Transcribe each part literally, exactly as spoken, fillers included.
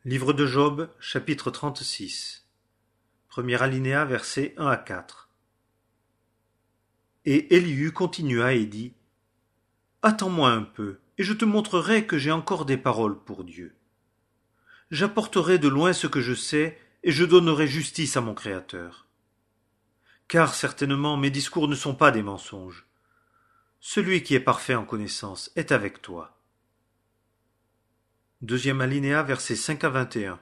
Livre de Job, chapitre trente-six. Premier alinéa, versets un à quatre. Et Élihu continua et dit : Attends-moi un peu, et je te montrerai que j'ai encore des paroles pour Dieu. J'apporterai de loin ce que je sais, et je donnerai justice à mon Créateur. Car certainement mes discours ne sont pas des mensonges. Celui qui est parfait en connaissance est avec toi. Deuxième alinéa, versets cinq à vingt et un.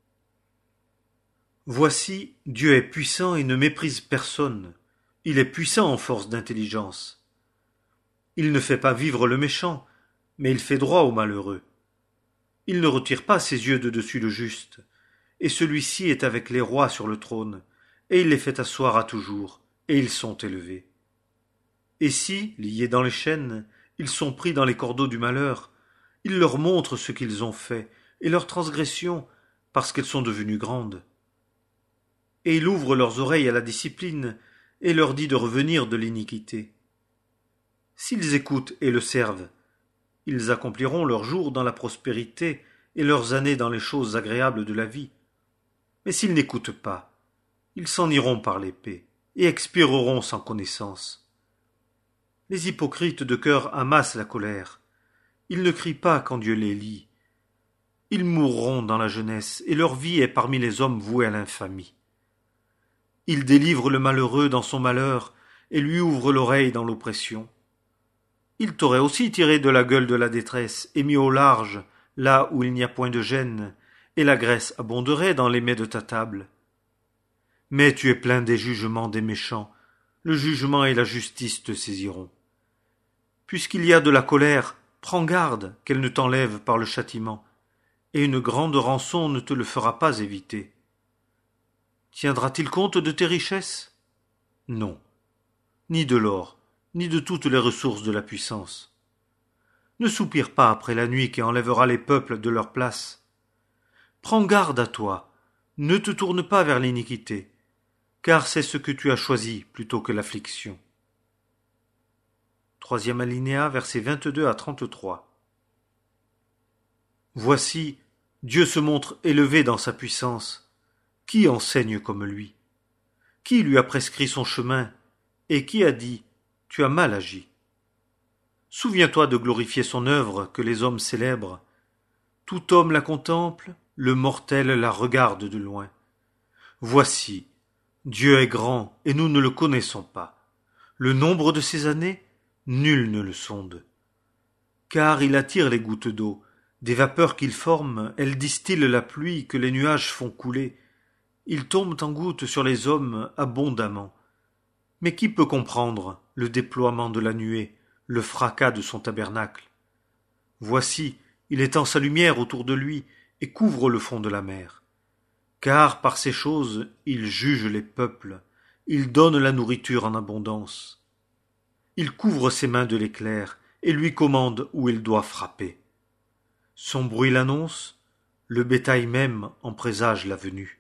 Voici, Dieu est puissant et ne méprise personne. Il est puissant en force d'intelligence. Il ne fait pas vivre le méchant, mais il fait droit au malheureux. Il ne retire pas ses yeux de dessus le juste, et celui-ci est avec les rois sur le trône, et il les fait asseoir à toujours, et ils sont élevés. Et si, liés dans les chaînes, ils sont pris dans les cordeaux du malheur, il leur montre ce qu'ils ont fait, et leurs transgressions, parce qu'elles sont devenues grandes. Et il ouvre leurs oreilles à la discipline, et leur dit de revenir de l'iniquité. S'ils écoutent et le servent, ils accompliront leurs jours dans la prospérité, et leurs années dans les choses agréables de la vie. Mais s'ils n'écoutent pas, ils s'en iront par l'épée, et expireront sans connaissance. Les hypocrites de cœur amassent la colère. Ils ne crient pas quand Dieu les lit. Ils mourront dans la jeunesse, et leur vie est parmi les hommes voués à l'infamie. Ils délivrent le malheureux dans son malheur, et lui ouvrent l'oreille dans l'oppression. Ils t'auraient aussi tiré de la gueule de la détresse, et mis au large, là où il n'y a point de gêne, et la graisse abonderait dans les mets de ta table. Mais tu es plein des jugements des méchants, le jugement et la justice te saisiront. Puisqu'il y a de la colère, prends garde qu'elle ne t'enlève par le châtiment, et une grande rançon ne te le fera pas éviter. Tiendra-t-il compte de tes richesses ? Non, ni de l'or, ni de toutes les ressources de la puissance. Ne soupire pas après la nuit qui enlèvera les peuples de leur place. Prends garde à toi, ne te tourne pas vers l'iniquité, car c'est ce que tu as choisi plutôt que l'affliction. Troisième alinéa, versets vingt-deux à trente-trois. Voici, Dieu se montre élevé dans sa puissance. Qui enseigne comme lui ? Qui lui a prescrit son chemin ? Et qui a dit : tu as mal agi ? Souviens-toi de glorifier son œuvre que les hommes célèbrent. Tout homme la contemple, le mortel la regarde de loin. Voici, Dieu est grand et nous ne le connaissons pas. Le nombre de ses années, nul ne le sonde. Car il attire les gouttes d'eau, des vapeurs qu'il forme, elles distillent la pluie que les nuages font couler. Ils tombent en gouttes sur les hommes abondamment. Mais qui peut comprendre le déploiement de la nuée, le fracas de son tabernacle ? Voici, il étend sa lumière autour de lui et couvre le fond de la mer. Car par ces choses, il juge les peuples, il donne la nourriture en abondance. Il couvre ses mains de l'éclair et lui commande où il doit frapper. Son bruit l'annonce, le bétail même en présage la venue.